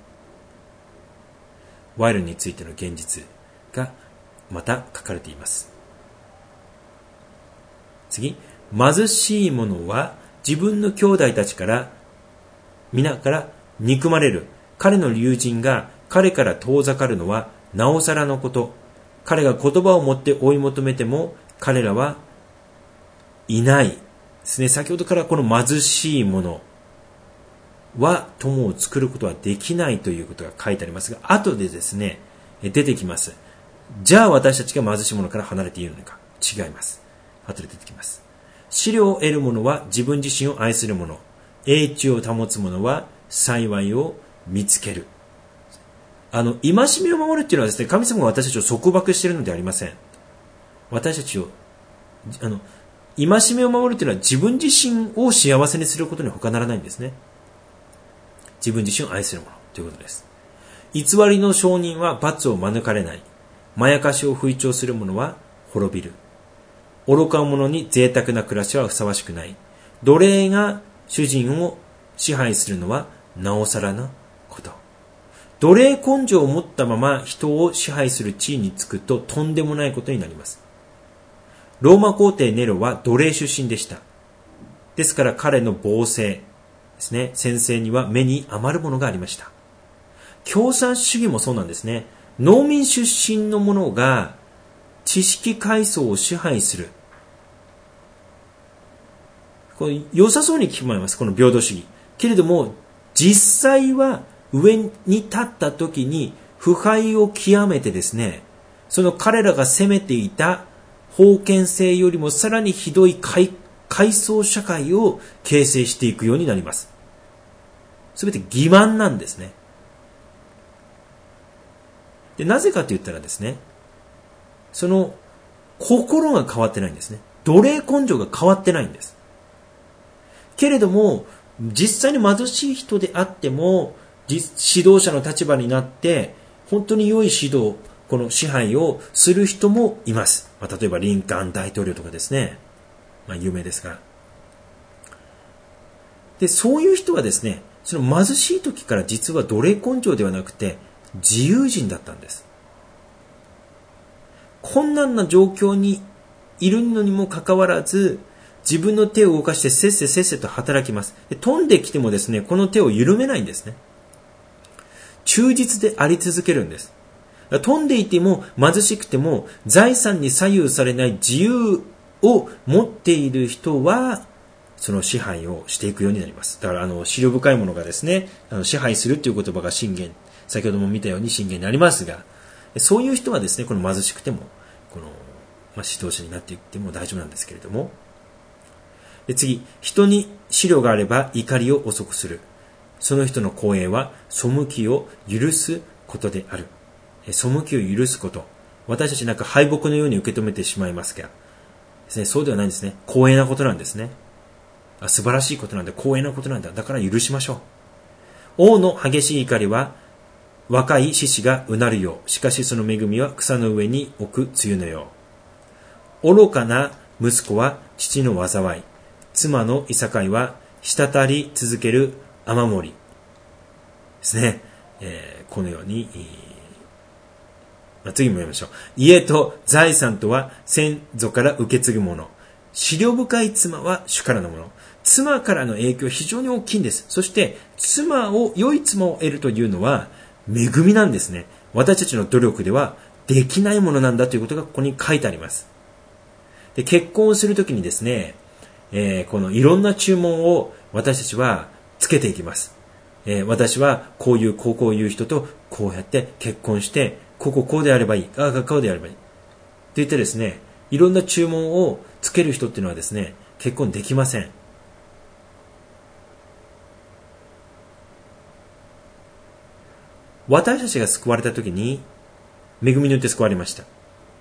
賄賂についての現実がまた書かれています。次、貧しい者は自分の兄弟たちから皆から憎まれる。彼の友人が彼から遠ざかるのはなおさらのこと。彼が言葉を持って追い求めても彼らはいないですね。先ほどからこの貧しい者は友を作ることはできないということが書いてありますが、後でですね出てきます。じゃあ私たちが貧しい者から離れているのか。違います。後で出てきます。資料を得る者は自分自身を愛する者、英知を保つ者は幸いを見つける。戒めを守るっていうのはですね、神様が私たちを束縛しているのではありません。私たちを戒めを守るというのは自分自身を幸せにすることに他ならないんですね。自分自身を愛するものということです。偽りの証人は罰を免れない。まやかしを吹聴する者は滅びる。愚か者に贅沢な暮らしはふさわしくない。奴隷が主人を支配するのはなおさらなこと。奴隷根性を持ったまま人を支配する地位につくととんでもないことになります。ローマ皇帝ネロは奴隷出身でした。ですから彼の暴政ですね、専制には目に余るものがありました。共産主義もそうなんですね。農民出身の者が知識階層を支配する。これ良さそうに聞こえます、この平等主義。けれども実際は上に立った時に腐敗を極めてですね、その彼らが攻めていた封建制よりもさらにひどい階層社会を形成していくようになります。すべて欺瞞なんですね。 で、なぜかと言ったらですね、その心が変わってないんですね。奴隷根性が変わってないんです。けれども、実際に貧しい人であっても、指導者の立場になって、本当に良い指導、この支配をする人もいます。例えばリンカーン大統領とかですね。有名ですが。で、そういう人はですね、その貧しい時から実は奴隷根性ではなくて、自由人だったんです。困難な状況にいるのにもかかわらず、自分の手を動かしてせっせと働きます。で、飛んできてもですね、この手を緩めないんですね。忠実であり続けるんです。飛んでいても貧しくても財産に左右されない自由を持っている人は、その支配をしていくようになります。だから思慮深いものがですね、支配するという言葉が箴言、先ほども見たように箴言になりますが、そういう人はですね、この貧しくても、指導者になっていっても大丈夫なんですけれども、で次、人に思慮があれば怒りを遅くする。その人の行為は背きを許すことである。背きを許すこと。私たちなんか敗北のように受け止めてしまいますが、ですね、そうではないんですね。光栄なことなんですね。素晴らしいことなんだ。光栄なことなんだ。だから許しましょう。王の激しい怒りは若い獅子がうなるよう。しかしその恵みは草の上に置く露のよう。愚かな息子は父の災い。妻のいさかいは滴り続ける雨漏りですね。このように、次も読みましょう。家と財産とは先祖から受け継ぐもの。思慮深い妻は主からのもの。妻からの影響は非常に大きいんです。そして良い妻を得るというのは恵みなんですね。私たちの努力ではできないものなんだということがここに書いてあります。で、結婚をするときにですね、このいろんな注文を私たちはつけていきます。私はこういう人とこうやって結婚して、こうであればいい。こうであればいい。って言ってですね、いろんな注文をつける人っていうのはですね、結婚できません。私たちが救われたときに、恵みによって救われました。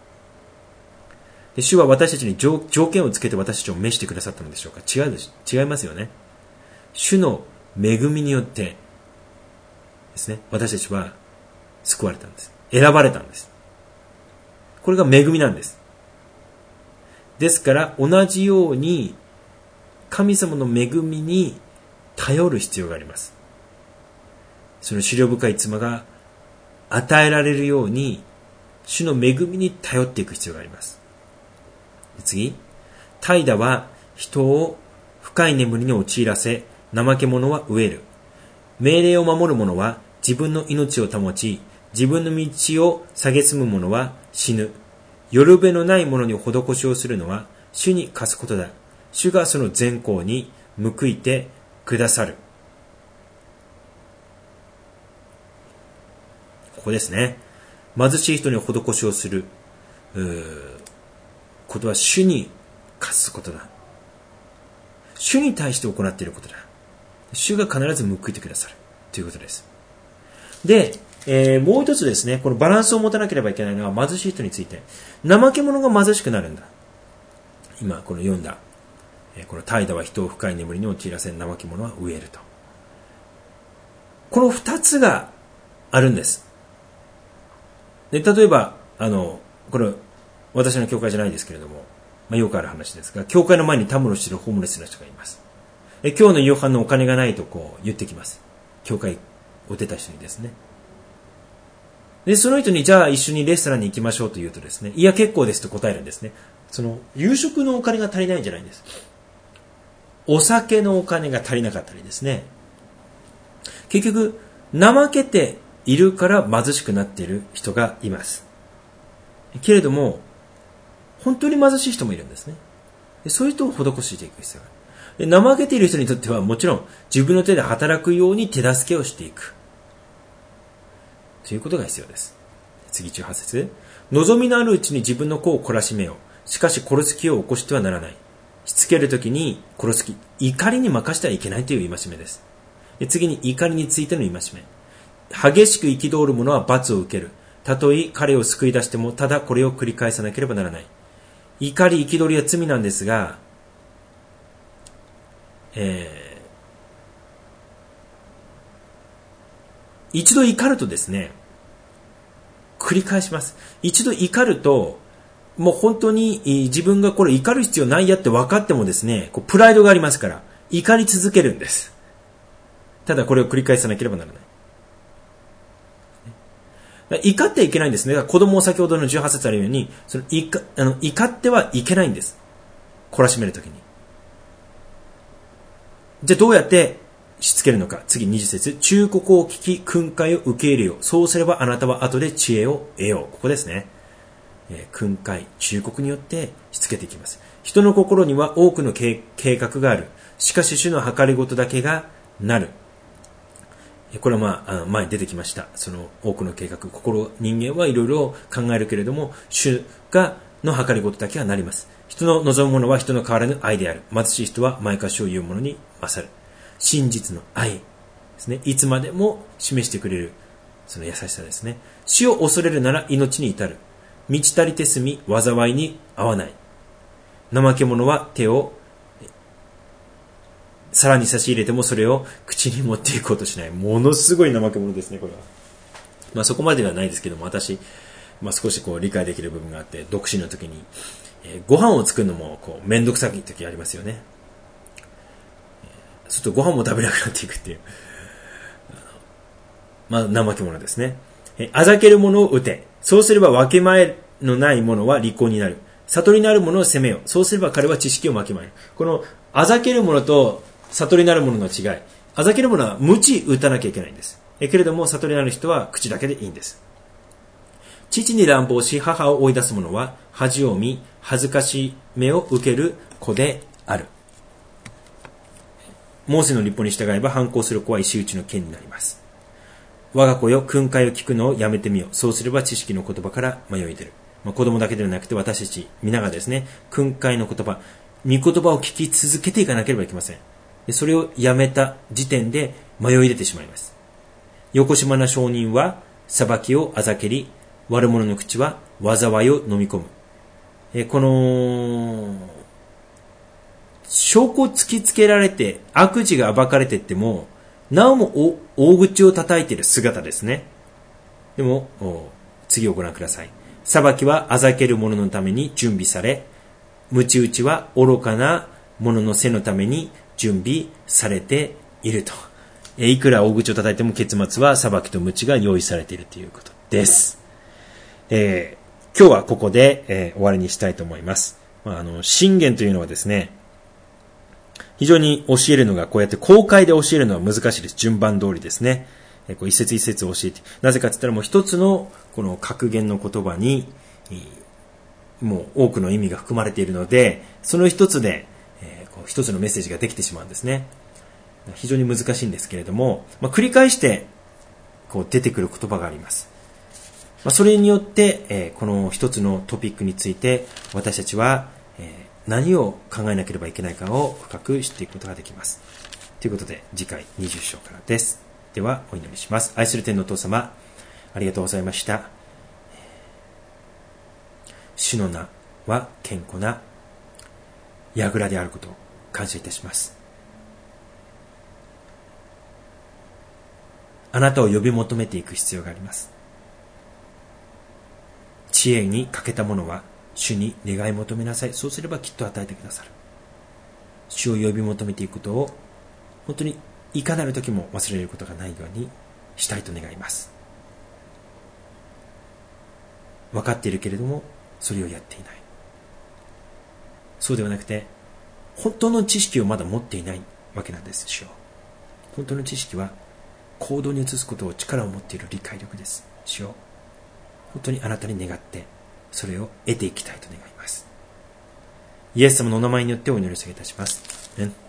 で、主は私たちに条件をつけて私たちを召してくださったのでしょうか。違いますよね。主の恵みによってですね、私たちは救われたんです。選ばれたんです。これが恵みなんです。ですから同じように神様の恵みに頼る必要があります。その思慮深い妻が与えられるように主の恵みに頼っていく必要があります。次、怠惰は人を深い眠りに陥らせ、怠け者は飢える。命令を守る者は自分の命を保ち、自分の道を蔑む者は死ぬ。よるべのない者に施しをするのは主に課すことだ。主がその善行に報いてくださる。ここですね。貧しい人に施しをすることは主に課すことだ。主に対して行っていることだ。主が必ず報いてくださるということです。で、もう一つですね、このバランスを持たなければいけないのは貧しい人について。怠け者が貧しくなるんだ。今この読んだ、この怠惰は人を深い眠りに陥らせ、怠け者は飢えると。この二つがあるんです。で、例えば、これ、私の教会じゃないですけれども、よくある話ですが、教会の前にたむろしているホームレスな人がいます。今日の夕飯のお金がないと言ってきます。教会を出た人にですね。で、その人にじゃあ一緒にレストランに行きましょうと言うとですね、いや結構ですと答えるんですね。その、夕食のお金が足りないんじゃないんです。お酒のお金が足りなかったりですね。結局、怠けているから貧しくなっている人がいます。けれども、本当に貧しい人もいるんですね。で、そういう人を施していく必要がある。で、怠けている人にとってはもちろん自分の手で働くように手助けをしていく。ということが必要です。次18節。望みのあるうちに自分の子を懲らしめよう。しかし殺す気を起こしてはならない。しつけるときに殺す気、怒りに任してはいけないという戒めです。で、次に怒りについての戒め。激しく憤る者は罰を受ける。 たとえ彼を救い出しても、ただこれを繰り返さなければならない。怒り、憤りは罪なんですが、一度怒るとですね、繰り返します。一度怒ると、もう本当に自分がこれ怒る必要ないやって分かってもですね、プライドがありますから、怒り続けるんです。ただこれを繰り返さなければならない。怒ってはいけないんですね。だから子供を先ほどの18節あるように、怒ってはいけないんです。懲らしめるときに。じゃあどうやってしつけるのか。次20節。忠告を聞き、訓戒を受け入れよう。そうすればあなたは後で知恵を得よう。ここですね。訓戒、忠告によってしつけていきます。人の心には多くの計画がある。しかし主の計りごとだけがなる。これは前に出てきました。その多くの計画、人間はいろいろ考えるけれども、主の計りごとだけがなります。人の望むものは人の変わらぬ愛である。貧しい人は前かしを言うものに勝る。真実の愛ですね。いつまでも示してくれる、その優しさですね。死を恐れるなら命に至る。満ち足りて住み、災いに合わない。怠け者は手を皿に差し入れてもそれを口に持っていこうとしない。ものすごい怠け者ですね、これは。そこまではないですけども、私、少し理解できる部分があって、独身の時に、ご飯を作るのもめんどくさい時ありますよね。そうするとご飯も食べなくなっていくっていう。怠け者ですね。あざける者を撃て。そうすれば分け前のない者は利口になる。悟りのある者を責めよ。そうすれば彼は知識を分けまえる。このあざける者と悟りのある者の違い。あざける者は鞭打たなきゃいけないんです。けれども悟りのある人は口だけでいいんです。父に乱暴し母を追い出す者は恥を見、恥ずかしめを受ける子である。モーセの律法に従えば反抗する子は石打ちの剣になります。我が子よ、訓戒を聞くのをやめてみよう。そうすれば知識の言葉から迷い出る。子供だけではなくて私たち皆がですね、訓戒の言葉、御言葉を聞き続けていかなければいけません。それをやめた時点で迷い出てしまいます。よこしまな証人は裁きをあざけり、悪者の口は災いを飲み込む。この証拠を突きつけられて悪事が暴かれていってもなおも大口を叩いている姿ですね。でも次をご覧ください。裁きはあざける者のために準備され、鞭打ちは愚かな者の背のために準備されていると。いくら大口を叩いても結末は裁きと鞭が用意されているということです。今日はここで、終わりにしたいと思います。箴言というのはですね、非常に教えるのがこうやって公開で教えるのは難しいです。順番通りですね。一節一節教えて、なぜかと言ったらもう一つのこの格言の言葉にもう多くの意味が含まれているので、その一つで一つのメッセージができてしまうんですね。非常に難しいんですけれども、繰り返して出てくる言葉があります。それによって、この一つのトピックについて私たちは何を考えなければいけないかを深く知っていくことができます。ということで次回20章からです。ではお祈りします。愛する天のお父様、ありがとうございました。主の名は堅固な櫓であることを感謝いたします。あなたを呼び求めていく必要があります。知恵に欠けた者は主に願い求めなさい。そうすればきっと与えてくださる。主を呼び求めていくことを本当にいかなる時も忘れることがないようにしたいと願います。分かっているけれどもそれをやっていない。そうではなくて本当の知識をまだ持っていないわけなんです。主よ、本当の知識は行動に移すことを力を持っている理解力です。主よ、本当にあなたに願ってそれを得ていきたいと願います。イエス様のお名前によってお祈りを下げいたします。